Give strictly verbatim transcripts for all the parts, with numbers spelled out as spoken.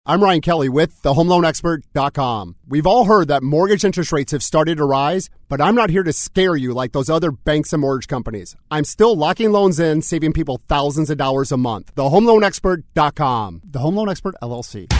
I'm Ryan Kelly with the home loan expert dot com. We've all heard that mortgage interest rates have started to rise, but I'm not here to scare you like those other banks and mortgage companies. I'm still locking loans in, saving people thousands of dollars a month. the home loan expert dot com. The Home Loan Expert, L L C.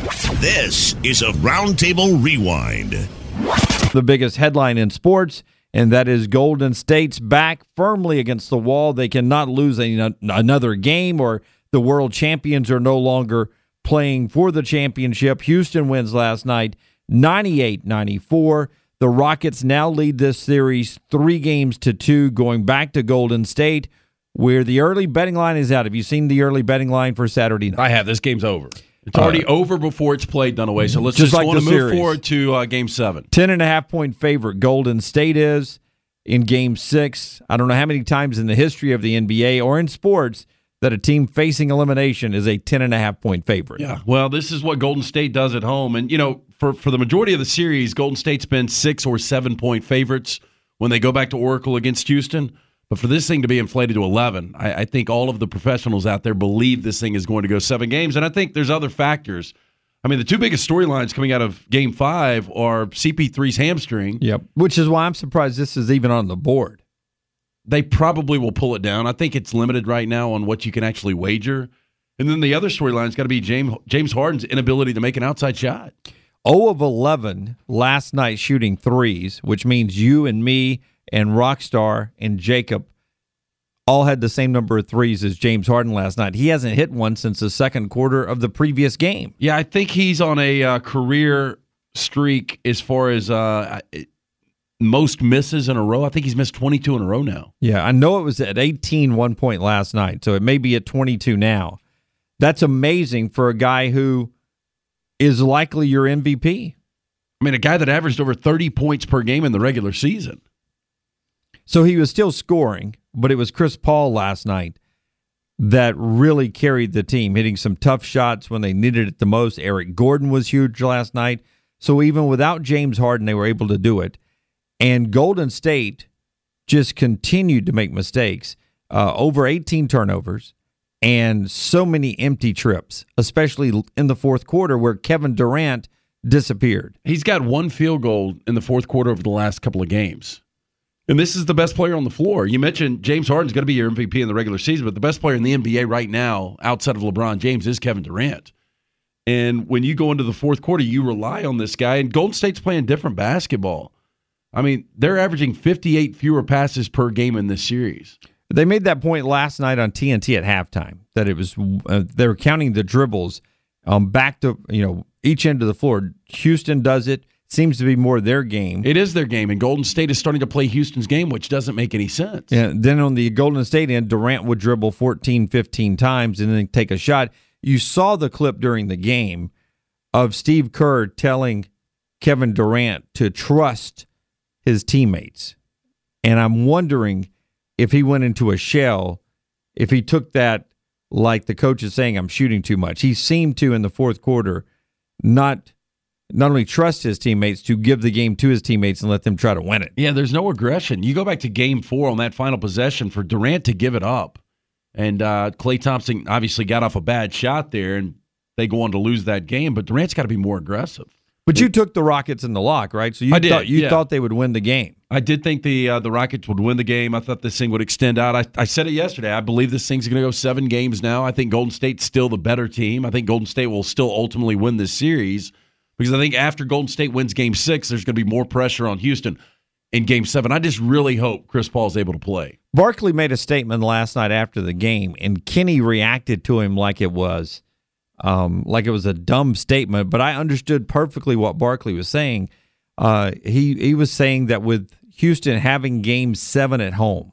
This is a Roundtable Rewind. The biggest headline in sports, and that is Golden State's back firmly against the wall. They cannot lose a, another game, or the world champions are no longer playing for the championship. Houston wins last night, ninety-eight ninety-four. The Rockets now lead this series three games to two, going back to Golden State, where the early betting line is out. Have you seen the early betting line for Saturday night? I have. This game's over. It's already uh, over before it's played, Dunaway. So let's just, just like want to move series. forward to uh, Game seven. Ten and a half point favorite Golden State is in Game six. I don't know how many times in the history of the N B A or in sports that a team facing elimination is a ten and a half point favorite. Yeah, well, this is what Golden State does at home. And, you know, for, for the majority of the series, Golden State's been six or seven point favorites when they go back to Oracle against Houston. But for this thing to be inflated to eleven, I, I think all of the professionals out there believe this thing is going to go seven games. And I think there's other factors. I mean, the two biggest storylines coming out of Game five are C P three's hamstring. Yep, which is why I'm surprised this is even on the board. They probably will pull it down. I think it's limited right now on what you can actually wager. And then the other storyline's got to be James James Harden's inability to make an outside shot. zero of eleven last night shooting threes, which means you and me and Rockstar and Jacob all had the same number of threes as James Harden last night. He hasn't hit one since the second quarter of the previous game. Yeah, I think he's on a uh, career streak as far as uh, most misses in a row. I think he's missed twenty-two in a row now. Yeah, I know it was at eighteen one point last night, so it may be at twenty-two now. That's amazing for a guy who is likely your M V P. I mean, a guy that averaged over thirty points per game in the regular season. So he was still scoring, but it was Chris Paul last night that really carried the team, hitting some tough shots when they needed it the most. Eric Gordon was huge last night. So even without James Harden, they were able to do it. And Golden State just continued to make mistakes, uh, over eighteen turnovers and so many empty trips, especially in the fourth quarter where Kevin Durant disappeared. He's got one field goal in the fourth quarter over the last couple of games. And this is the best player on the floor. You mentioned James Harden's going to be your M V P in the regular season, but the best player in the N B A right now, outside of LeBron James, is Kevin Durant. And when you go into the fourth quarter, you rely on this guy. And Golden State's playing different basketball. I mean, they're averaging fifty-eight fewer passes per game in this series. They made that point last night on T N T at halftime, that it was uh, they were counting the dribbles um, back to, you know, each end of the floor. Houston does it. Seems to be more their game. It is their game, and Golden State is starting to play Houston's game, which doesn't make any sense. Yeah. Then on the Golden State end, Durant would dribble fourteen, fifteen times and then take a shot. You saw the clip during the game of Steve Kerr telling Kevin Durant to trust his teammates. And I'm wondering if he went into a shell, if he took that like the coach is saying, I'm shooting too much. He seemed to, in the fourth quarter, not not only trust his teammates, to give the game to his teammates and let them try to win it. Yeah, there's no aggression. You go back to game four on that final possession for Durant to give it up. And uh, Klay Thompson obviously got off a bad shot there, and they go on to lose that game. But Durant's got to be more aggressive. But you took the Rockets in the lock, right? So you I did, thought you yeah. thought they would win the game. I did think the uh, the Rockets would win the game. I thought this thing would extend out. I, I said it yesterday. I believe this thing's going to go seven games now. I think Golden State's still the better team. I think Golden State will still ultimately win this series because I think after Golden State wins game six, there's going to be more pressure on Houston in game seven. I just really hope Chris Paul's able to play. Barkley made a statement last night after the game, and Kenny reacted to him like it was um, like it was a dumb statement, but I understood perfectly what Barkley was saying. Uh, he he was saying that with Houston having game seven at home,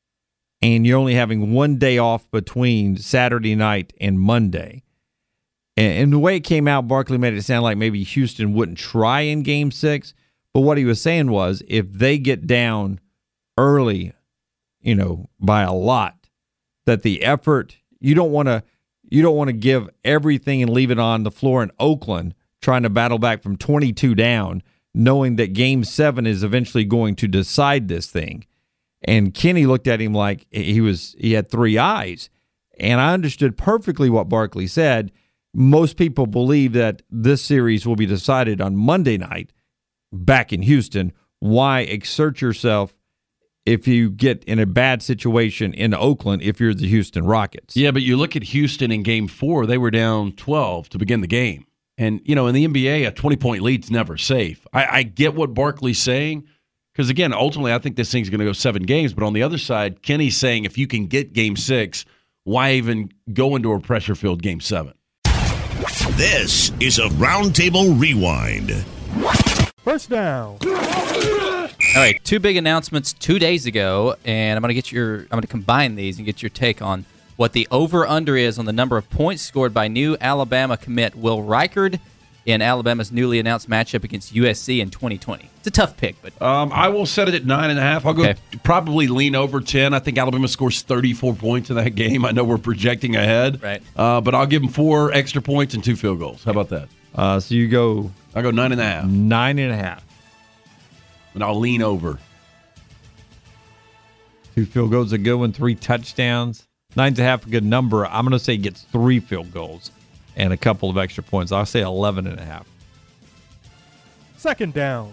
and you're only having one day off between Saturday night and Monday, and, and the way it came out, Barkley made it sound like maybe Houston wouldn't try in game six, but what he was saying was if they get down early, you know, by a lot, that the effort, you don't want to you don't want to give everything and leave it on the floor in Oakland trying to battle back from twenty-two down, knowing that game seven is eventually going to decide this thing. And Kenny looked at him like he was he had three eyes. And I understood perfectly what Barkley said. most people believe that this series will be decided on Monday night back in Houston. Why exert yourself if you get in a bad situation in Oakland if you're the Houston Rockets? Yeah, but you look at Houston in game four, they were down twelve to begin the game. And, you know, in the N B A, a twenty-point lead's never safe. I, I get what Barkley's saying because, again, ultimately I think this thing's going to go seven games. But on the other side, Kenny's saying if you can get game six, why even go into a pressure-filled game seven? This is a Roundtable Rewind. First down. All right, two big announcements two days ago, and I'm going to get your I'm going to combine these and get your take on what the over-under is on the number of points scored by new Alabama commit Will Reichard in Alabama's newly announced matchup against U S C in twenty twenty. It's a tough pick, but Um, I will set it at nine and a half. I'll go Okay. probably lean over ten. I think Alabama scores thirty-four points in that game. I know we're projecting ahead, Right. Uh, but I'll give them four extra points and two field goals. How about that? Uh, so you go I'll go nine and a half, nine and a half. and I'll lean over. Two field goals, a good one, three touchdowns. Nine's a half a good number. I'm going to say he gets three field goals and a couple of extra points. I'll say eleven and a half. Second down.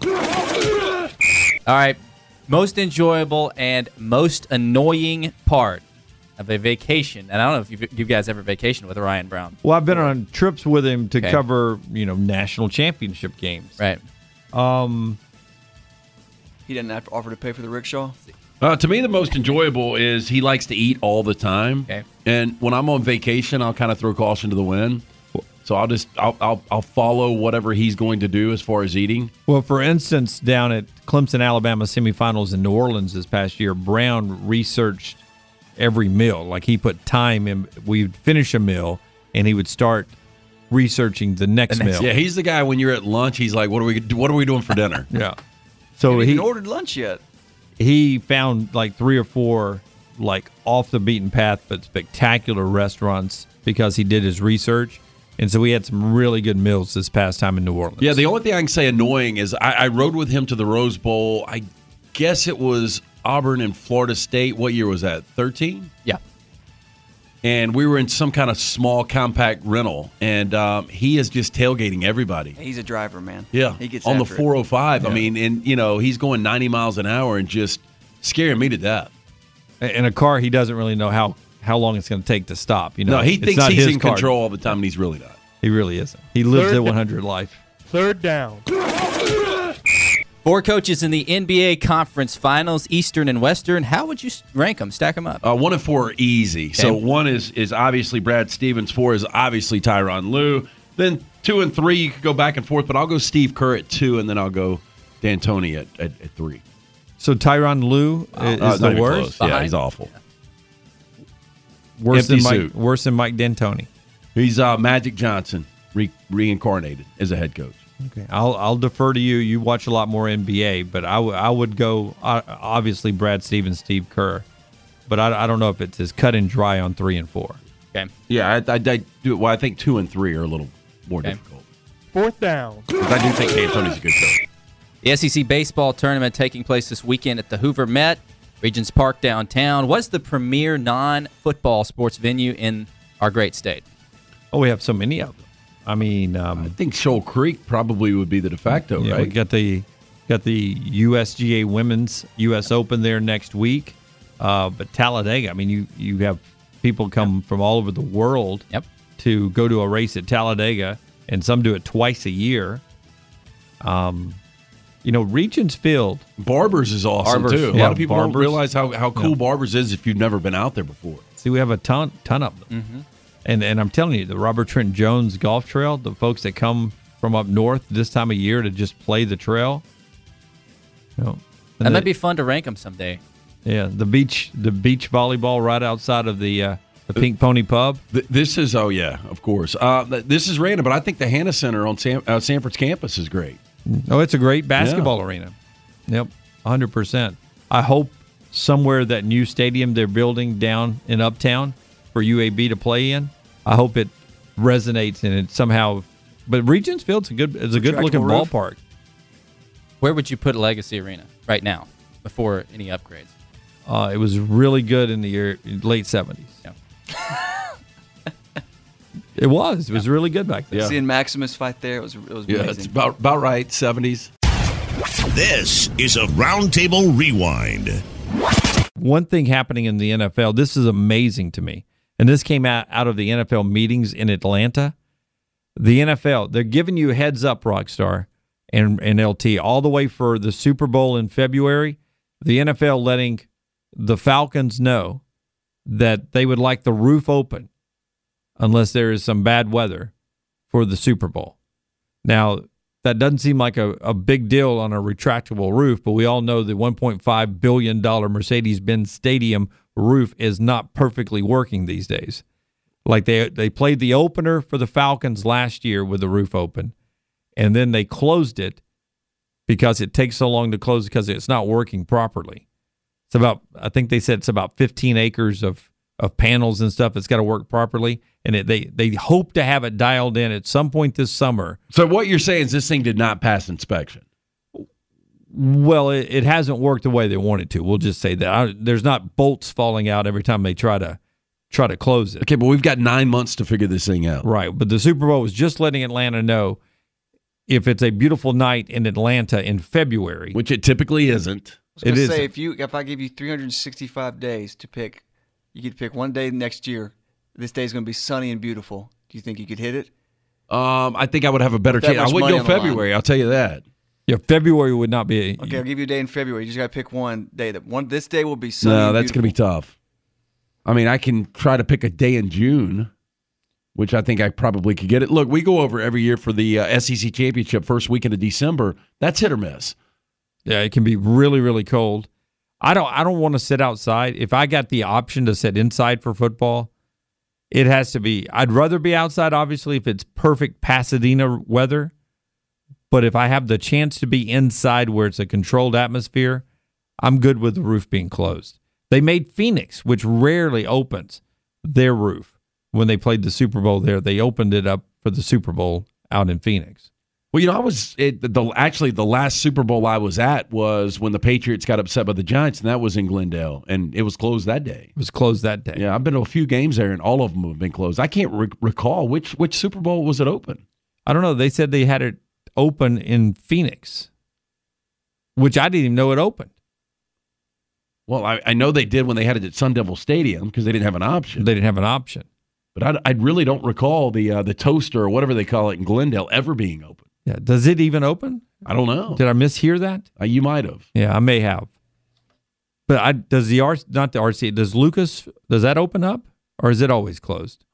all right, most enjoyable and most annoying part of a vacation. And I don't know if you've, you guys ever vacationed with Ryan Brown. Well, I've been on trips with him to Okay. cover, you know, national championship games. Right. Um, He didn't have to offer to pay for the rickshaw. Uh, to me, the most enjoyable is he likes to eat all the time. Okay. And when I'm on vacation, I'll kind of throw caution to the wind. So I'll just I'll, I'll I'll follow whatever he's going to do as far as eating. well, for instance, down at Clemson, Alabama semifinals in New Orleans this past year, Brown researched every meal. Like he put time in. We'd finish a meal, and he would start researching the next, The next- meal. Yeah, he's the guy when you're at lunch. He's like, "What are we what are we doing for dinner?" Yeah. So He he haven't ordered lunch yet. he found like three or four like off the beaten path but spectacular restaurants because he did his research, and so we had some really good meals this past time in New Orleans. Yeah, the only thing I can say annoying is I, I rode with him to the Rose Bowl. I guess it was Auburn and Florida State. What year was that? thirteen? Yeah. And we were in some kind of small compact rental, and um, he is just tailgating everybody. He's a driver, man. Yeah, He gets on the after it. four oh five. I Yeah. mean, and you know he's going ninety miles an hour and just scaring me to death. In a car, he doesn't really know how, how long it's going to take to stop. You know, No, he It's thinks not he's his in car. control all the time, and he's really not. He really isn't. He lives Third at one hundred life. Third down. Four coaches in the N B A Conference Finals, Eastern and Western. How would you s- rank them, stack them up? Uh, one and four are easy. So Okay. one is is obviously Brad Stevens. Four is obviously Tyronn Lue. Then two and three, you could go back and forth, but I'll go Steve Kerr at two, and then I'll go D'Antoni at, at, at three. So Tyronn Lue Uh, is not the even worst. close. Yeah, Behind? he's awful. Worse than Empty Mike. suit. Worse than Mike D'Antoni. He's uh, Magic Johnson re- reincarnated as a head coach. Okay, I'll I'll defer to you. You watch a lot more N B A, but I, w- I would go uh, obviously Brad Stevens, Steve Kerr, but I, I don't know if it's as cut and dry on three and four. Okay. Yeah, I, I, I do. Well, I think two and three are a little more Okay. difficult. Fourth down. 'Cause I do think D'Antoni's a good coach. The S E C baseball tournament taking place this weekend at the Hoover Met, Regents Park downtown. What's the premier non-football sports venue in our great state? Oh, we have so many of them. I mean, I um, think Shoal Creek probably would be the de facto, yeah, we right? got the got the U S G A Women's U S Open there next week, uh, but Talladega. I mean, you you have people come from all over the world Yep. to go to a race at Talladega, and some do it twice a year. Um, you know, Regents Field. Barbers is awesome Barbers, too. A yeah, lot of people don't Barbers. realize how, how cool Yeah. Barbers is if you've never been out there before. See, we have a ton ton of them, Mm-hmm. and and I'm telling you, the Robert Trent Jones Golf Trail. The folks that come from up north this time of year to just play the trail. You know, and That the- might be fun to rank them someday. Yeah, the beach, the beach volleyball right outside of the uh, the Pink Pony Pub. Th- This is oh yeah, of course. Uh, th- this is random, but I think the Hannah Center on San, uh, Sanford's campus is great. Oh, it's a great basketball arena. Yep, one hundred percent. I hope somewhere that new stadium they're building down in Uptown for U A B to play in, I hope it resonates and it somehow. But Regents Field's a good, it's a good looking Retractable roof? ballpark. Where would you put Legacy Arena right now before any upgrades? Uh, it was really good in the year, late seventies. Yeah. It was. It was really good back then. Yeah. Seeing Maximus fight there, it was it was Yeah, amazing. it's about about right. seventies. This is a Roundtable Rewind. One thing happening in the N F L, this is amazing to me, and this came out, out of the N F L meetings in Atlanta. The N F L, they're giving you a heads up, Rockstar and, and L T, all the way for the Super Bowl in February. The N F L letting the Falcons know that they would like the roof open unless there is some bad weather for the Super Bowl. Now, that doesn't seem like a, a big deal on a retractable roof, but we all know the one point five billion dollars Mercedes-Benz Stadium roof is not perfectly working these days. Like they they played the opener for the Falcons last year with the roof open, and then they closed it because it takes so long to close because it's not working properly. It's about, I think they said it's about fifteen acres of, of panels and stuff that's got to work properly, and it, they, they hope to have it dialed in at some point this summer. So what you're saying is this thing did not pass inspection. Well, it, it hasn't worked the way they wanted to. We'll just say that. I, there's not bolts falling out every time they try to try to close it. Okay, but we've got nine months to figure this thing out. Right, but the Super Bowl was just letting Atlanta know if it's a beautiful night in Atlanta in February. Which it typically isn't. I was gonna It say isn't. if you if I give you three hundred sixty-five days to pick, you could pick one day next year. This day is going to be sunny and beautiful. Do you think you could hit it? Um, I think I would have a better That chance. I much would money go on the line. February, I'll tell you that. Yeah, February would not be. A, Okay, I'll give you a day in February. You just got to pick one day. That one this day will be sunny. No, and that's going to be beautiful. tough. I mean, I can try to pick a day in June, which I think I probably could get it. Look, we go over every year for the uh, S E C Championship first weekend of December. That's hit or miss. Yeah, it can be really, really cold. I don't. I don't want to sit outside. If I got the option to sit inside for football, it has to be. I'd rather be outside, obviously, if it's perfect Pasadena weather. But if I have the chance to be inside where it's a controlled atmosphere, I'm good with the roof being closed. They made Phoenix, which rarely opens their roof. When they played the Super Bowl there, they opened it up for the Super Bowl out in Phoenix. Well, you know, I was it, the actually the last Super Bowl I was at was when the Patriots got upset by the Giants, and that was in Glendale, and it was closed that day. It was closed that day. Yeah, I've been to a few games there, and all of them have been closed. I can't re- recall which which Super Bowl was it open. I don't know. They said they had it open in Phoenix, which I didn't even know it opened. Well, I, I know they did when they had it at Sun Devil Stadium because they didn't have an option. They didn't have an option. But I, I really don't recall the uh, the Toaster or whatever they call it in Glendale ever being open. Yeah. Does it even open? I don't know. Did I mishear that? Uh, you might have. Yeah, I may have. But I does the R not the R C does Lucas does that open up or is it always closed?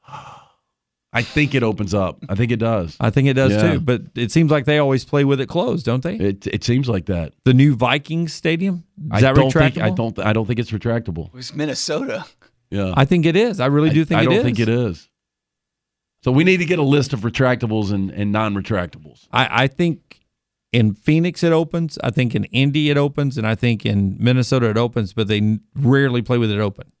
I think it opens up. I think it does. I think it does Yeah. too. But it seems like they always play with it closed, don't they? It it seems like that. The new Vikings stadium is I that don't retractable? think I don't I don't think it's retractable. It was Minnesota. Yeah, I think it is. I really do think I, I it don't is. think it is. So we need to get a list of retractables and, and non-retractables. I, I think in Phoenix it opens. I think in Indy it opens, and I think in Minnesota it opens. But they rarely play with it open.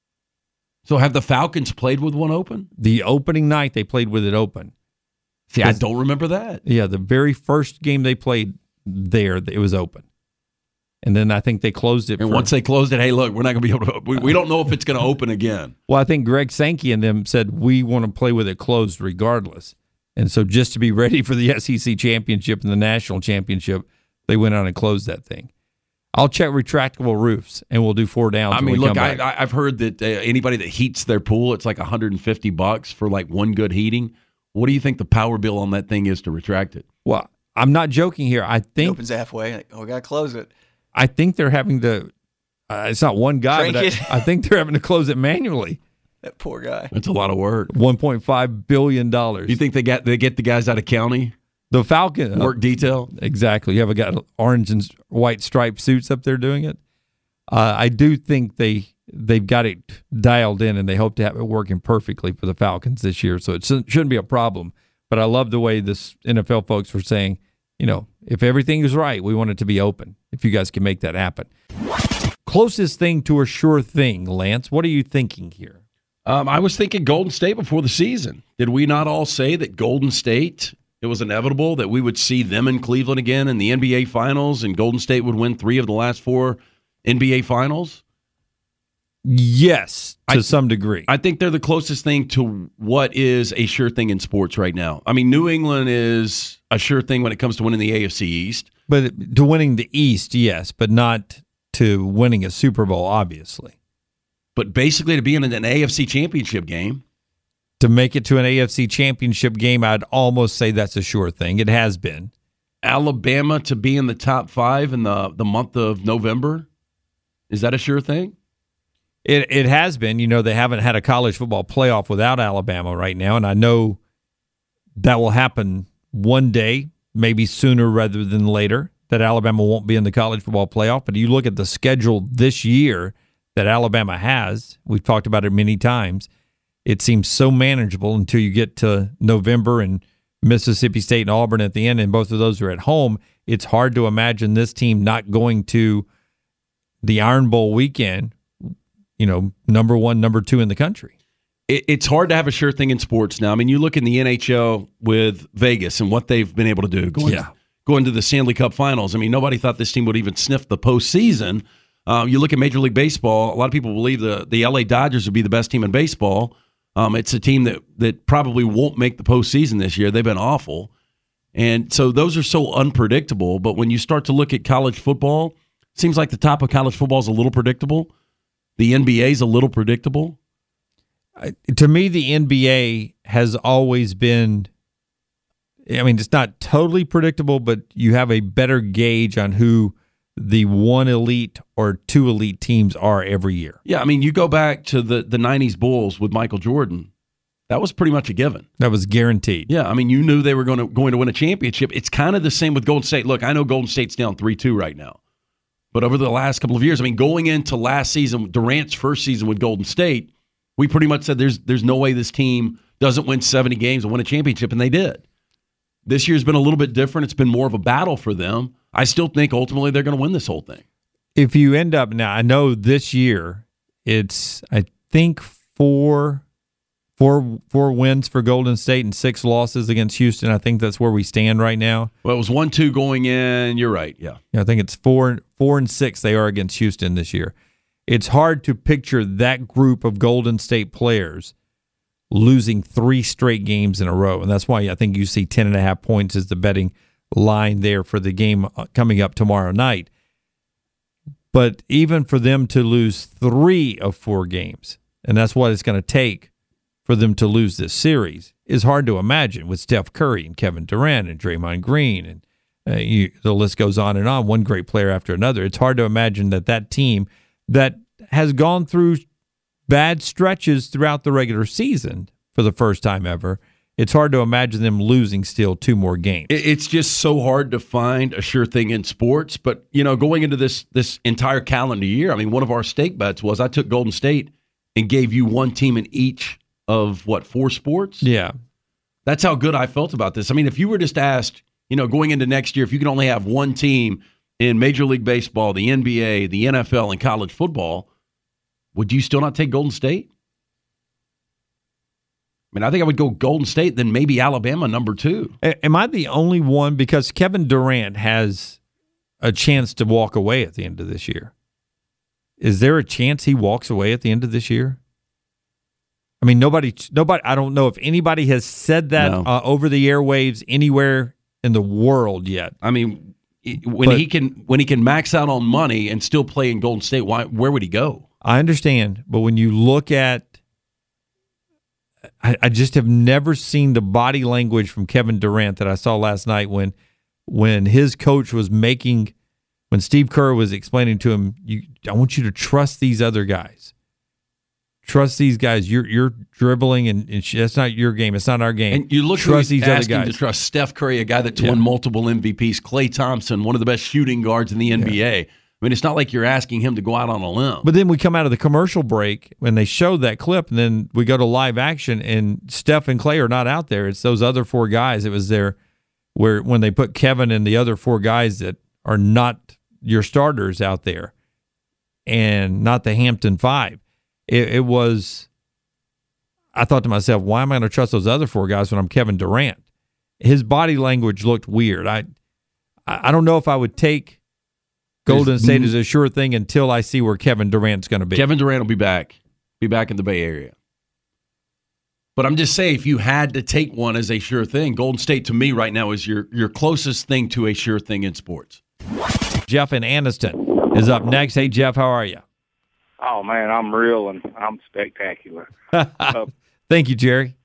So have the Falcons played with one open? The opening night they played with it open. See, I don't remember that. Yeah, the very first game they played there, it was open. And then I think they closed it. And for, once they closed it, hey, look, we're not going to be able to. We, we don't know if it's going to open again. Well, I think Greg Sankey and them said we want to play with it closed regardless. And so just to be ready for the S E C championship and the national championship, they went on and closed that thing. I'll check retractable roofs, and we'll do four downs. I when mean, we look, come I, back. I, I've heard that uh, anybody that heats their pool, it's like one hundred fifty bucks for like one good heating. What do you think the power bill on that thing is to retract it? Well, I'm not joking here. I It think opens halfway. Like, oh, we got to close it. I think they're having to. Uh, it's not one guy, Crank but it. I, I think they're having to close it manually. That poor guy. That's a lot of work. one point five billion dollars. You think they got they get the guys out of county the Falcon work detail? Exactly. You have a got orange and white striped suits up there doing it. Uh, I do think they they've got it dialed in, and they hope to have it working perfectly for the Falcons this year. So it shouldn't shouldn't be a problem. But I love the way this N F L folks were saying, you know, if everything is right, we want it to be open. If you guys can make that happen. Closest thing to a sure thing, Lance. What are you thinking here? Um, I was thinking Golden State before the season. Did we not all say that Golden State, it was inevitable that we would see them in Cleveland again in the N B A Finals, and Golden State would win three of the last four N B A Finals? Yes, to I- some degree. I think they're the closest thing to what is a sure thing in sports right now. I mean, New England is a sure thing when it comes to winning the A F C East. But to winning the East, yes, but not to winning a Super Bowl, obviously. But basically to be in an A F C championship game. To make it to an A F C championship game, I'd almost say that's a sure thing. It has been. Alabama to be in the top five in the, the month of November, is that a sure thing? It it has been. You know, they haven't had a college football playoff without Alabama right now, and I know that will happen one day, maybe sooner rather than later, that Alabama won't be in the college football playoff. But you look at the schedule this year that Alabama has, we've talked about it many times, it seems so manageable until you get to November and Mississippi State and Auburn at the end, and both of those are at home. It's hard to imagine this team not going to the Iron Bowl weekend, you know, number one, number two in the country. It, it's hard to have a sure thing in sports now. I mean, you look in the N H L with Vegas and what they've been able to do, going, Yeah. going to the Stanley Cup Finals. I mean, nobody thought this team would even sniff the postseason. Um, you look at Major League Baseball, a lot of people believe the, the L A Dodgers would be the best team in baseball. Um, it's a team that, that probably won't make the postseason this year. They've been awful. And so those are so unpredictable. But when you start to look at college football, it seems like the top of college football is a little predictable. The N B A is a little predictable. I, to me, the N B A has always been, I mean, it's not totally predictable, but you have a better gauge on who the one elite or two elite teams are every year. Yeah, I mean, you go back to the, the nineties Bulls with Michael Jordan. That was pretty much a given. That was guaranteed. Yeah, I mean, you knew they were going to going to win a championship. It's kind of the same with Golden State. Look, I know Golden State's down three two right now. But over the last couple of years, I mean, going into last season, Durant's first season with Golden State, we pretty much said there's there's no way this team doesn't win seventy games and win a championship, and they did. This year's been a little bit different. It's been more of a battle for them. I still think ultimately they're going to win this whole thing. If you end up now, I know this year it's I think four, four, four wins for Golden State and six losses against Houston. I think that's where we stand right now. Well, it was one two going in. You're right. Yeah. Yeah, I think it's four, four and six they are against Houston this year. It's hard to picture that group of Golden State players losing three straight games in a row, and that's why I think you see ten and a half points as the betting line there for the game coming up tomorrow night. But even for them to lose three of four games, and that's what it's going to take for them to lose this series, is hard to imagine with Steph Curry and Kevin Durant and Draymond Green, and uh, you, the list goes on and on, one great player after another. It's hard to imagine that that team that has gone through bad stretches throughout the regular season for the first time ever, it's hard to imagine them losing still two more games. It's just so hard to find a sure thing in sports. But, you know, going into this this entire calendar year, I mean, one of our stake bets was I took Golden State and gave you one team in each of, what, four sports? Yeah. That's how good I felt about this. I mean, if you were just asked, you know, going into next year, if you could only have one team in Major League Baseball, the N B A, the N F L, and college football, would you still not take Golden State? I mean, I think I would go Golden State, then maybe Alabama number two. Am I the only one? Because Kevin Durant has a chance to walk away at the end of this year. Is there a chance he walks away at the end of this year? I mean, nobody, nobody. I don't know if anybody has said that No. uh, over the airwaves anywhere in the world yet. I mean, when But- he can when he can max out on money and still play in Golden State, why? Where would he go? I understand, but when you look at, I, I just have never seen the body language from Kevin Durant that I saw last night when, when his coach was making, when Steve Kerr was explaining to him, "You, I want you to trust these other guys. Trust these guys. You're you're dribbling, and, and sh- that's not your game. It's not our game. And you look trust who he's these other asking guys." to trust Steph Curry, a guy that's Yeah. won multiple M V Ps, Klay Thompson, one of the best shooting guards in the N B A. I mean, it's not like you're asking him to go out on a limb. But then we come out of the commercial break when they showed that clip, and then we go to live action, and Steph and Clay are not out there. It's those other four guys. It was there where when they put Kevin and the other four guys that are not your starters out there, and not the Hampton Five. It, it was. I thought to myself, why am I going to trust those other four guys when I'm Kevin Durant? His body language looked weird. I, I don't know if I would take Golden Is- State is a sure thing until I see where Kevin Durant's going to be. Kevin Durant will be back. Be back in the Bay Area. But I'm just saying, if you had to take one as a sure thing, Golden State to me right now is your your closest thing to a sure thing in sports. Jeff in Anniston is up next. Hey, Jeff, how are you? Oh, man, I'm real and I'm spectacular. uh, Thank you, Jerry.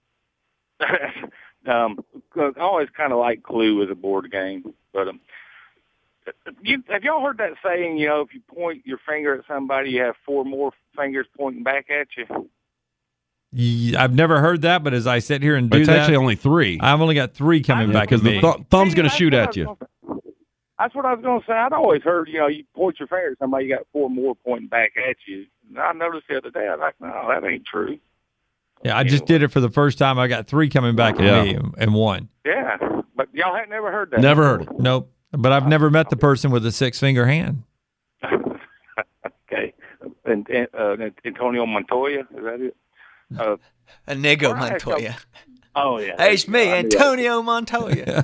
um, I always kind of like Clue as a board game, but um, you, have y'all heard that saying, you know, if you point your finger at somebody, you have four more fingers pointing back at you? Y- I've never heard that, but as I sit here and do It's that, actually only three. I've only got three coming back at Because the me. th- thumb's going to That's shoot what I at was you. gonna say. That's what I was going to say. I'd always heard, you know, you point your finger at somebody, you got four more pointing back at you. And I noticed the other day, I was like, no, that ain't true. Yeah, I just did it for the first time. I got three coming back at Yeah. me and- and one. Yeah, but y'all had never heard that. Never heard it. Nope. But I've never met the person with a six finger hand. Okay. And, and uh, Antonio Montoya, is that it? Uh, Inigo All right, Montoya. oh, yeah. Hey, it's me, I knew that. Antonio Montoya.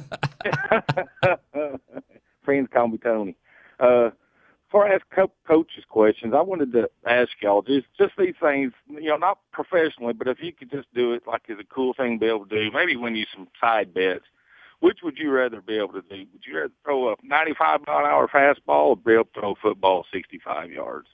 Friends call me Tony. Uh, before I ask co- coaches questions, I wanted to ask y'all just just these things, you know, not professionally, but if you could just do it like as a cool thing to be able to do, maybe win you some side bets. Which would you rather be able to do? Would you rather throw a ninety-five mile an hour fastball or be able to throw a football sixty-five yards?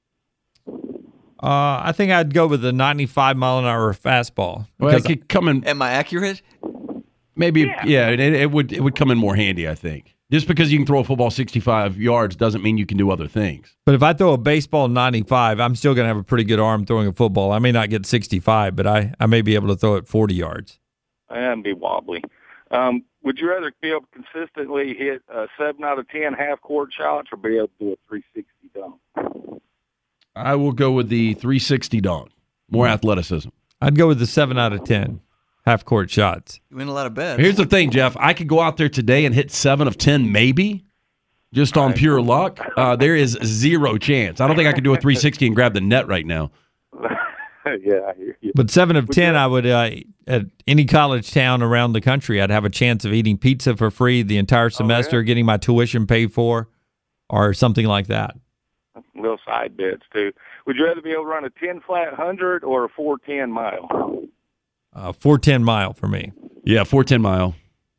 Uh, I think I'd go with the ninety-five mile an hour fastball. Well, it Because could come in. Am I accurate? Maybe, Yeah. yeah, it, it would it would come in more handy, I think. Just because you can throw a football sixty-five yards doesn't mean you can do other things. But if I throw a baseball ninety-five, I'm still going to have a pretty good arm throwing a football. I may not get sixty-five, but I, I may be able to throw it forty yards. And be wobbly. Um, would you rather be able to consistently hit a seven out of ten half-court shots or be able to do a three sixty dunk? I will go with the three sixty dunk. More athleticism. I'd go with the seven out of ten half court shots. You win a lot of bets. Here's the thing, Jeff. I could go out there today and hit seven of ten, maybe, just on pure luck. Uh, there is zero chance. I don't think I could do a three sixty and grab the net right now. Yeah, I hear you. But seven of ten, I would, uh, at any college town around the country, I'd have a chance of eating pizza for free the entire semester, yeah? getting my tuition paid for, or something like that. Little side bets, too. Would you rather be able to run a ten flat hundred or a four ten mile? Uh, four ten mile for me. Yeah, four ten mile.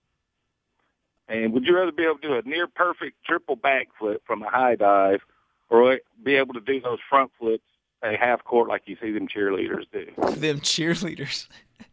And would you rather be able to do a near perfect triple backflip from a high dive or be able to do those front flips at half court like you see them cheerleaders do? Them cheerleaders.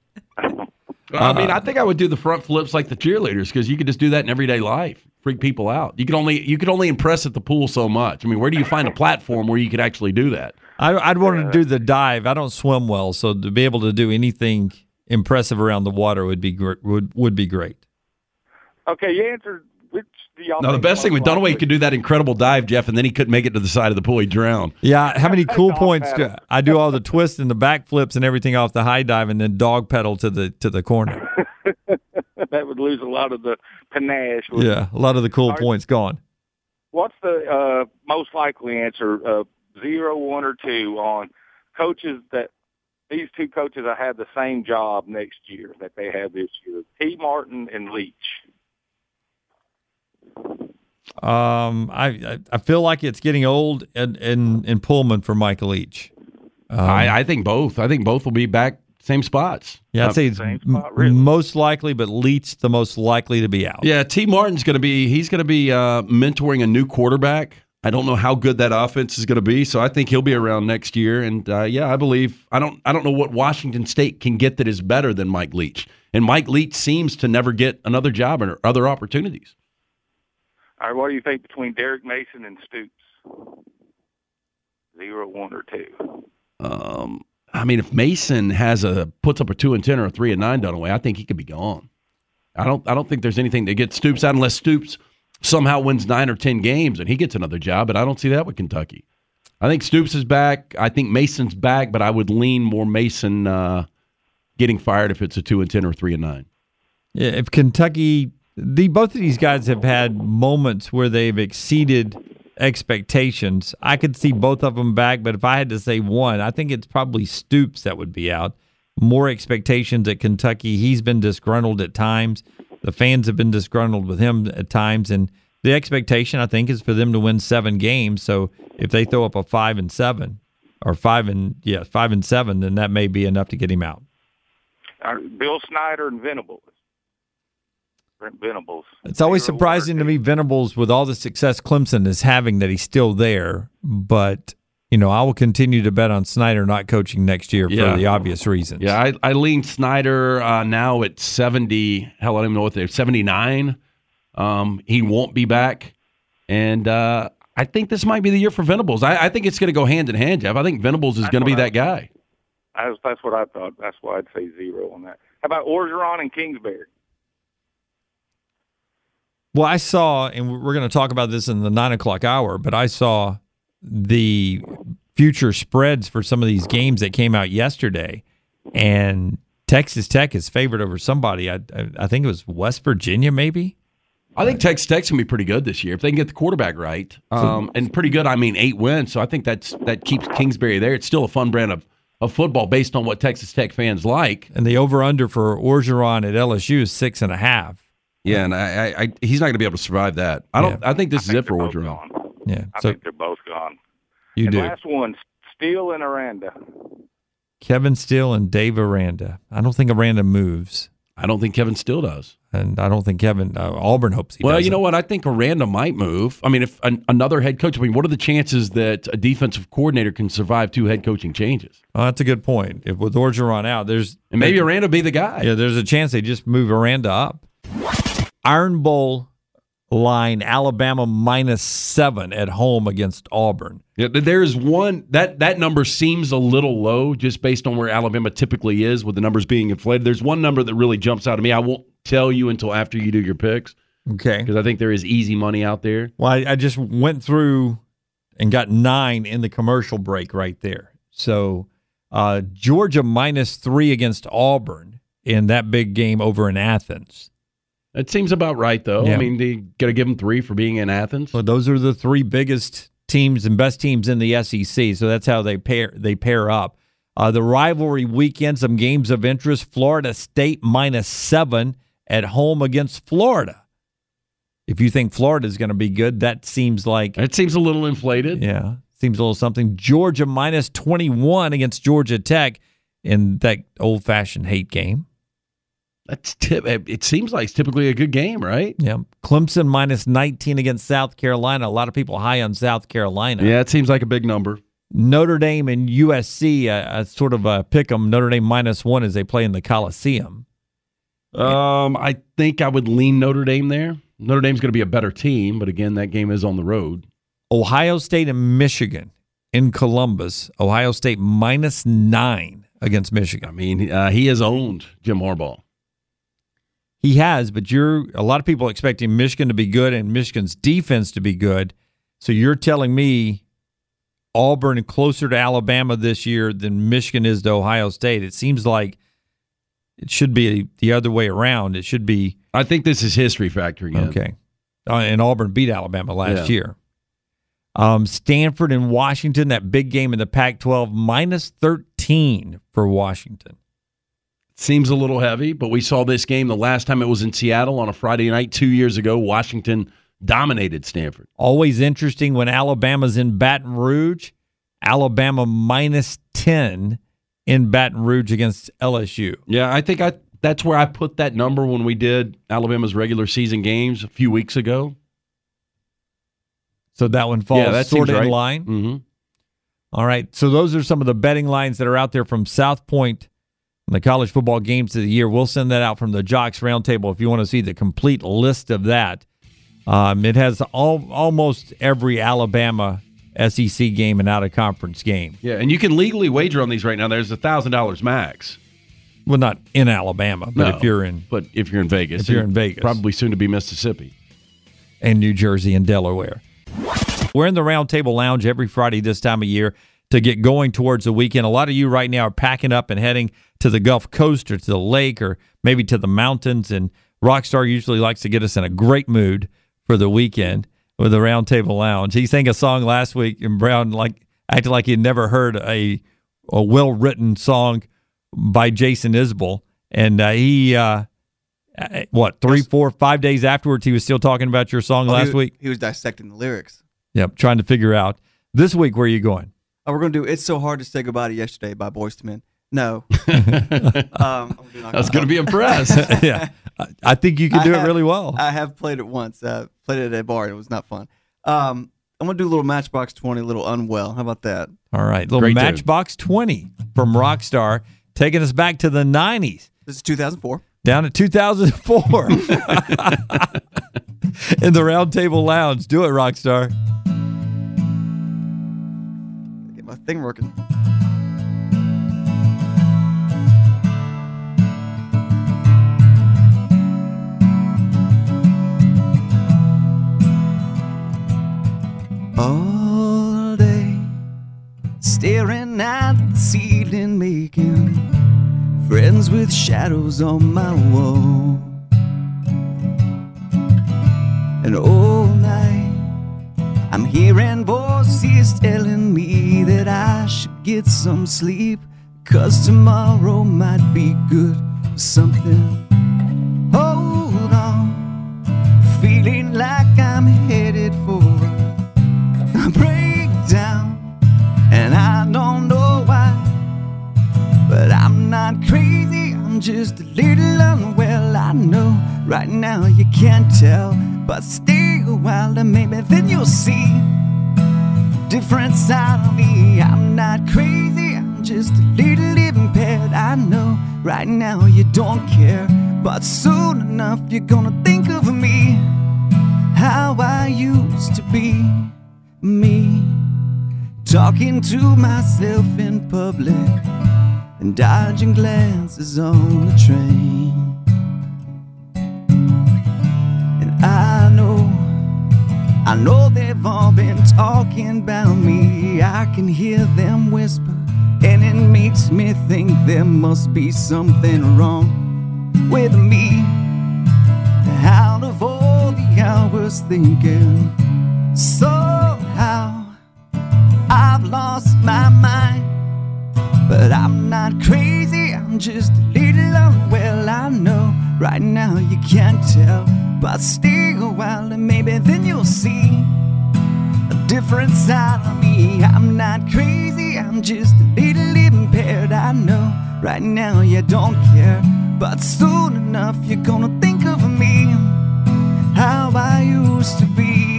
I mean, I think I would do the front flips like the cheerleaders because you could just do that in everyday life. Freak people out. You could only you could only impress at the pool so much. I mean, where do you find a platform where you could actually do that? I, I'd want to do the dive. I don't swim well, so to be able to do anything impressive around the water would be gr- would would be great. Okay, you answered. Which do y'all No, the think best thing with most Dunaway, he likely- could do that incredible dive, Jeff, and then he couldn't make it to the side of the pool. He drowned. Yeah, how many cool Dog points? Do, pedal. I do all the twists and the back flips and everything off the high dive, and then dog pedal to the to the corner. That would lose a lot of the panache. wouldn't it? Yeah, a lot of the cool Are- points gone. What's the uh, most likely answer, uh, zero, one, or two, on coaches that these two coaches that have the same job next year that they have this year? T. Martin and Leach. Um, I, I I feel like it's getting old in in, in Pullman for Michael Leach. Um, I, I think both. I think both will be back same spots. yeah, I'd Uh, say it's same m- spot, really. most likely, but Leach the most likely to be out. Yeah, T. Martin's going to be he's going to be uh, mentoring a new quarterback. I don't know how good that offense is going to be, so I think he'll be around next year. And uh, yeah, I believe I don't I don't know what Washington State can get that is better than Mike Leach. And Mike Leach seems to never get another job or other opportunities. All right, what do you think between Derek Mason and Stoops? Zero, one, or two? Um, I mean, if Mason has a puts up a two and ten or a three and nine Dunaway, I think he could be gone. I don't I don't think there's anything to get Stoops out unless Stoops somehow wins nine or ten games and he gets another job. But I don't see that with Kentucky. I think Stoops is back. I think Mason's back, but I would lean more Mason uh, getting fired if it's a two and ten or a three and nine. Yeah, if Kentucky, the both of these guys have had moments where they've exceeded expectations. I could see both of them back, but if I had to say one, I think it's probably Stoops that would be out. More expectations at Kentucky. He's been disgruntled at times. The fans have been disgruntled with him at times, and the expectation, I think, is for them to win seven games. So if they throw up a five and seven, or five and yeah, five and seven, then that may be enough to get him out. Uh, Bill Snyder and Venables. Brent Venables. It's always surprising to me, Venables, with all the success Clemson is having, that he's still there. But, you know, I will continue to bet on Snyder not coaching next year Yeah. for the obvious reasons. Yeah, I, I lean Snyder uh, now at seventy. Hell, I don't even know what they're seventy-nine. Um, he won't be back. And uh, I think this might be the year for Venables. I, I think it's going to go hand in hand, Jeff. I think Venables is going to be that guy. I was, that's what I thought. That's why I'd say zero on that. How about Orgeron and Kingsbury? Well, I saw, and we're going to talk about this in the nine o'clock hour, but I saw the future spreads for some of these games that came out yesterday, and Texas Tech is favored over somebody. I, I, I think it was West Virginia, maybe. I think Texas Tech's going to be pretty good this year if they can get the quarterback right. Um, and pretty good, I mean, eight wins. So I think that's that keeps Kingsbury there. It's still a fun brand of, of football based on what Texas Tech fans like. And the over-under for Orgeron at L S U is six and a half. Yeah, and I, I, I he's not going to be able to survive that. I don't. Yeah. I think this I is think it for they're both Orgeron. gone. Yeah, I so think they're both gone. you and do. Last one, Steele and Aranda. Kevin Steele and Dave Aranda. I don't think Aranda moves, I don't think Kevin Steele does. and I don't think Kevin uh, Auburn hopes he Well, doesn't. you know what? I think Aranda might move. I mean, if an, another head coach. I mean, what are the chances that a defensive coordinator can survive two head coaching changes? Oh, that's a good point. If with Orgeron out, there's And maybe Aranda be the guy. yeah, there's a chance they just move Aranda up. Iron Bowl line, Alabama minus seven at home against Auburn. Yeah, there is one that that number seems a little low just based on where Alabama typically is with the numbers being inflated. There's one number that really jumps out at me. I won't tell you until after you do your picks Okay. because I think there is easy money out there. Well, I, I just went through and got nine in the commercial break right there. So uh, Georgia minus three against Auburn in that big game over in Athens. It seems about right, though. Yeah. I mean, they got to give them three for being in Athens. Well, those are the three biggest teams and best teams in the S E C. So that's how they pair they pair up. Uh, the rivalry weekend, some games of interest. Florida State minus seven at home against Florida. If you think Florida is going to be good, that seems like It seems a little inflated. yeah, seems a little something. Georgia minus twenty-one against Georgia Tech in that old-fashioned hate game. That's tip. It seems like it's typically a good game, right? Yeah, Clemson minus nineteen against South Carolina. A lot of people high on South Carolina. Yeah, it seems like a big number. Notre Dame and U S C, uh, sort of a pick 'em. Notre Dame minus one as they play in the Coliseum. Um, I think I would lean Notre Dame there. Notre Dame's going to be a better team, but again, that game is on the road. Ohio State and Michigan in Columbus. Ohio State minus nine against I Michigan. mean, uh, he has owned Jim Harbaugh. He has, but you're a lot of people expecting Michigan to be good and Michigan's defense to be good. So you're telling me Auburn closer to Alabama this year than Michigan is to Ohio State. It seems like it should be the other way around. It should be I think this is history factoring in. okay. Uh, and Auburn beat Alabama last Yeah. year. Um, Stanford and Washington, that big game in the Pac twelve, minus thirteen for Washington. Seems a little heavy, but we saw this game the last time it was in Seattle on a Friday night two years ago. Washington dominated Stanford. Always interesting when Alabama's in Baton Rouge. Alabama minus ten in Baton Rouge against L S U. Yeah, I think I that's where I put that number when we did Alabama's regular season games a few weeks ago. So that one falls Yeah, that sort seems of in right. line. Mm-hmm. All right. So those are some of the betting lines that are out there from South Point and the college football games of the year. We'll send that out from the Jocks Roundtable if you want to see the complete list of that. Um, it has all, almost every Alabama S E C game and out-of-conference game. Yeah, and you can legally wager on these right now. There's a thousand dollars max. Well, not in Alabama, but No, if you're in but if you're in Vegas, If you're in and Vegas. probably soon to be Mississippi. and New Jersey and Delaware. We're in the Roundtable Lounge every Friday this time of year to get going towards the weekend. A lot of you right now are packing up and heading to the Gulf Coast or to the lake or maybe to the mountains, and Rockstar usually likes to get us in a great mood for the weekend with the Roundtable Lounge. He sang a song last week, and Brown like acted like he'd never heard a, a well-written song by Jason Isbell, and uh, he uh, uh, what, three, four, five days afterwards, he was still talking about your song Oh, last he, week? He was dissecting the lyrics. Yep, trying to figure out. This week, where are you going? Oh, we're going to do It's So Hard to Say Goodbye to Yesterday by Boyz two Men. No. um, I was going to be impressed. yeah, I, I think you can do I it have- really well. I have played it once. Uh, played it at a bar, and it was not fun. Um, I'm going to do a little Matchbox twenty, a little Unwell. How about that? All right, little Great tune. Matchbox twenty from Rockstar, taking us back to the nineties, This is two thousand four. down to two thousand four. In the Round Table Lounge. Do it, Rockstar. Get my thing working. All day, staring at the ceiling, making friends with shadows on my wall. And all night, I'm hearing voices telling me that I should get some sleep, 'cause tomorrow might be good for something. Hold on, feeling like I'm headed for a breakdown, and I don't know why, but I'm not crazy, I'm just a little unwell. I know right now you can't tell, but stay a while and maybe then you'll see a different side of me. I'm not crazy, I'm just a little impaired. I know right now you don't care, but soon enough you're gonna think of me, how I used to be. Me, talking to myself in public and dodging glances on the train. And I know, I know they've all been talking about me. I can hear them whisper, and it makes me think there must be something wrong with me. Out of all the hours thinking, somehow I've lost my mind. But I'm not crazy, I'm just a little unwell. I know right now you can't tell, but stay a while and maybe then you'll see a different side of me. I'm not crazy, I'm just a little impaired. I know right now you don't care, but soon enough you're gonna think of me, how I used to be.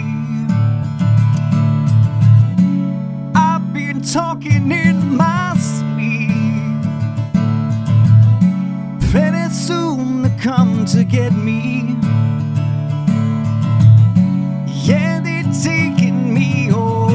I've been talking in my sleep, pretty soon to come to get me. Yeah, they're taking me home.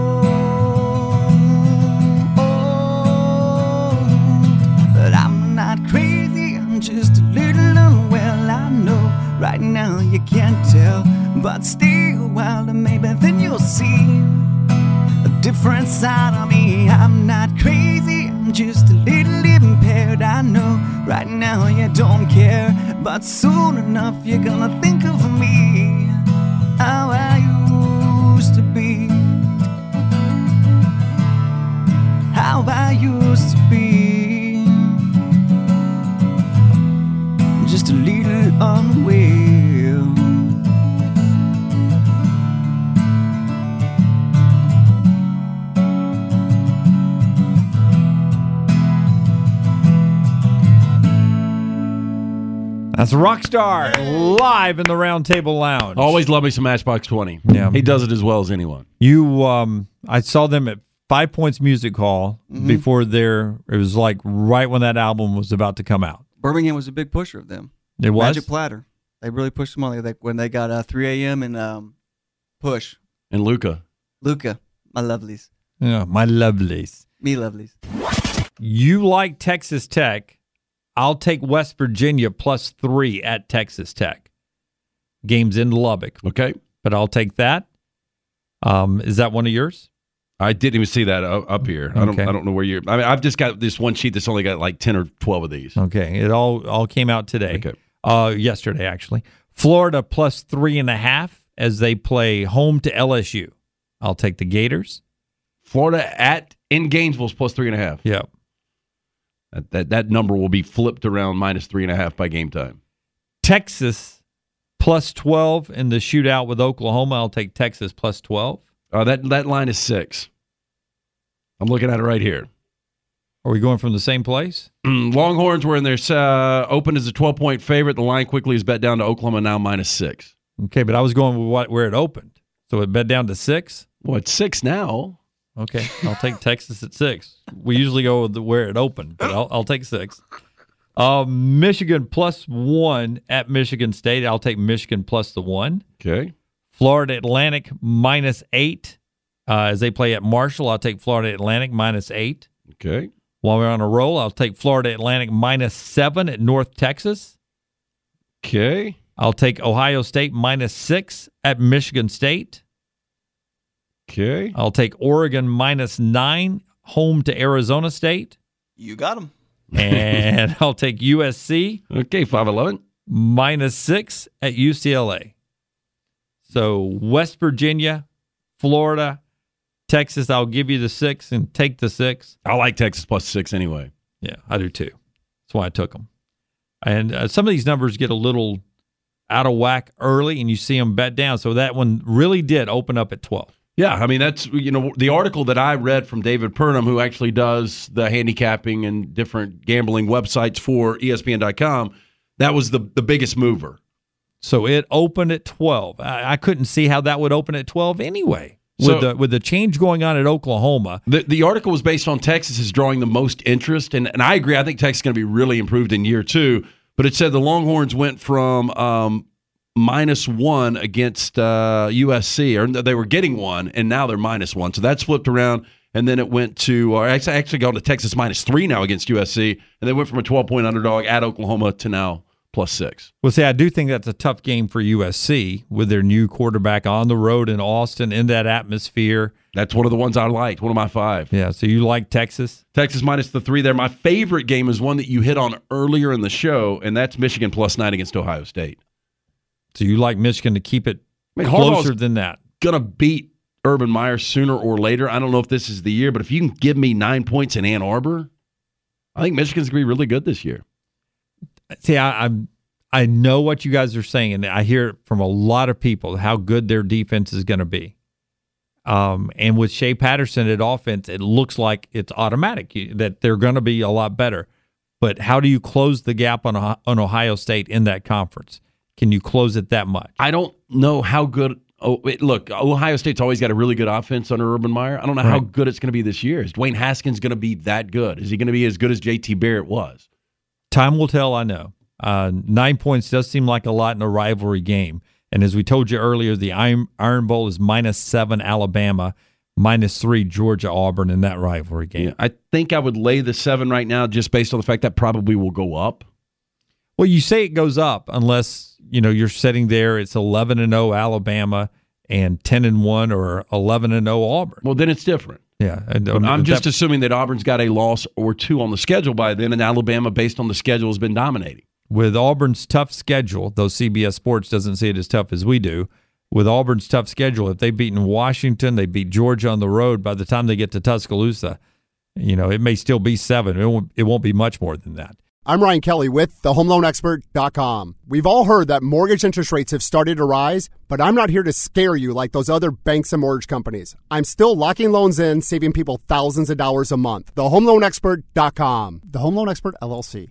Oh, but I'm not crazy, I'm just a little unwell. I know right now you can't tell, but stay a while and maybe then you'll see a different side of me. I'm not crazy, I'm just a little impaired. I know right now you don't care, but soon enough you're gonna think of me, how I used to be, how I used to be, just a little unwell. That's Rockstar live in the Round Table Lounge. Always love me some Matchbox twenty. Yeah. He does it as well as anyone. You, um, I saw them at Five Points Music Hall Mm-hmm. before their. It was like right when that album was about to come out. Birmingham was a big pusher of them. It was. Magic Platter. They really pushed them on. They, when they got uh, three a.m. and um, Push. And Luca. Luca, my lovelies. Yeah, my lovelies. Me lovelies. You like Texas Tech. I'll take West Virginia plus three at Texas Tech. Game's in Lubbock, Okay. but I'll take that. Um, is that one of yours? I didn't even see that up up here. I don't. Okay. I don't know where you're. I mean, I've just got this one sheet that's only got like ten or twelve of these. Okay, it all all came out today. Okay. Uh, yesterday actually. Florida plus three and a half as they play home to L S U. I'll take the Gators. Florida at in Gainesville's plus three and a half. Yep. That, that that number will be flipped around minus three and a half by game time. Texas plus twelve in the shootout with Oklahoma. I'll take Texas plus twelve. Uh, that, that line is six. I'm looking at it right here. Are we going from the same place? Longhorns were in their uh, open as a twelve-point favorite. The line quickly is bet down to Oklahoma, now minus six. Okay, but I was going with what, where it opened. So it bet down to six? Well, it's six now. Okay, I'll take Texas at six. We usually go with the, where it opened, but I'll, I'll take six. Uh, Michigan plus one at Michigan State. I'll take Michigan plus the one. Okay. Florida Atlantic minus eight uh, as they play at Marshall. I'll take Florida Atlantic minus eight. Okay. While we're on a roll, I'll take Florida Atlantic minus seven at North Texas. Okay. I'll take Ohio State minus six at Michigan State. Okay. I'll take Oregon minus nine home to Arizona State. You got them. And I'll take U S C. Okay, five eleven. Minus six at U C L A. So West Virginia, Florida, Texas, I'll give you the six and take the six. I like Texas plus six anyway. Yeah, I do too. That's why I took them. And uh, some of these numbers get a little out of whack early, and you see them bet down. So that one really did open up at twelve. Yeah, I mean, that's, you know, the article that I read from David Purnham, who actually does the handicapping and different gambling websites for E S P N dot com, that was the, the biggest mover. So it opened at twelve. I, I couldn't see how that would open at twelve anyway. With So- the with the change going on at Oklahoma. The the article was based on Texas is drawing the most interest, and, and I agree. I think Texas is going to be really improved in year two, but it said the Longhorns went from um, minus one against uh, U S C, or they were getting one, and now they're minus one. So that's flipped around, and then it went to, or actually, actually gone to Texas minus three now against U S C, and they went from a twelve-point underdog at Oklahoma to now plus six. Well, see, I do think that's a tough game for U S C with their new quarterback on the road in Austin in that atmosphere. That's one of the ones I liked, one of my five. Yeah, so you like Texas? Texas minus the three there. My favorite game is one that you hit on earlier in the show, and that's Michigan plus nine against Ohio State. So you like Michigan to keep it I mean, closer Harbaugh's than that? Going to beat Urban Meyer sooner or later. I don't know if this is the year, but if you can give me nine points in Ann Arbor, I think Michigan's going to be really good this year. See, I, I'm I know what you guys are saying, and I hear it from a lot of people how good their defense is going to be. Um, and with Shea Patterson at offense, it looks like it's automatic that they're going to be a lot better. But how do you close the gap on on Ohio State in that conference? Can you close it that much? I don't know how good. Oh, it, look, Ohio State's always got a really good offense under Urban Meyer. I don't know Right. how good it's going to be this year. Is Dwayne Haskins going to be that good? Is he going to be as good as J T Barrett was? Time will tell, I know. Uh, nine points does seem like a lot in a rivalry game. And as we told you earlier, the Iron, Iron Bowl is minus seven Alabama, minus three Georgia Auburn in that rivalry game. Yeah, I think I would lay the seven right now just based on the fact that probably will go up. Well, you say it goes up unless, you know, you're sitting there, it's eleven and oh Alabama and ten and one or eleven and oh Auburn. Well, then it's different. Yeah. And, But um, I'm just that- assuming that Auburn's got a loss or two on the schedule by then, and Alabama, based on the schedule, has been dominating. with Auburn's tough schedule, though C B S Sports doesn't see it as tough as we do, with Auburn's tough schedule, if they've beaten Washington, they beat Georgia on the road, by the time they get to Tuscaloosa, you know, it may still be seven. It won't, it won't be much more than that. I'm Ryan Kelly with the home loan expert dot com. We've all heard that mortgage interest rates have started to rise, but I'm not here to scare you like those other banks and mortgage companies. I'm still locking loans in, saving people thousands of dollars a month. the home loan expert dot com. The Home Loan Expert, L L C.